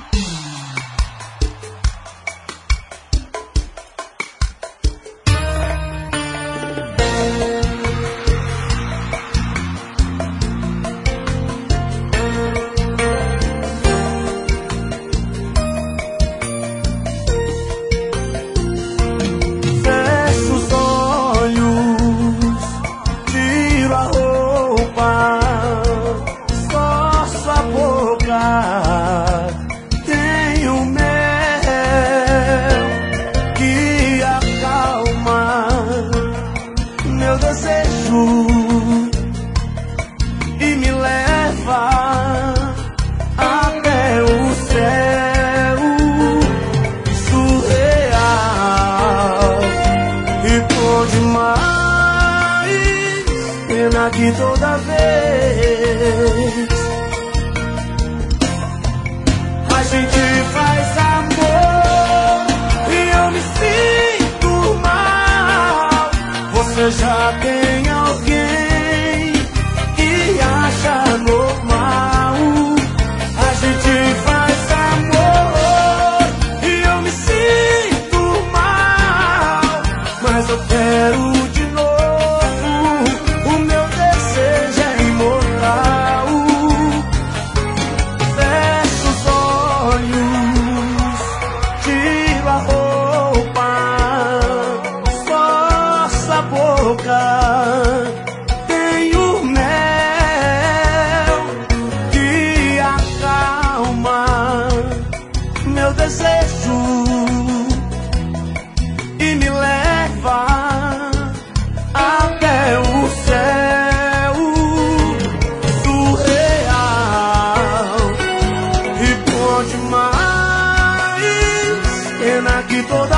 Que toda vez a gente faz amor e eu me sinto mal. Você já tem alguém e acha normal. A gente faz amor e eu me sinto mal, mas eu quero de novo. Tenho mel que acalma meu desejo e me leva até o céu surreal e bom demais. Pena que toda